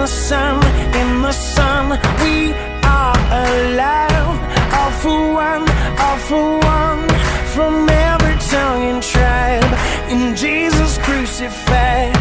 in the sun, we are alive. All for one, from every tongue and tribe, in Jesus crucified.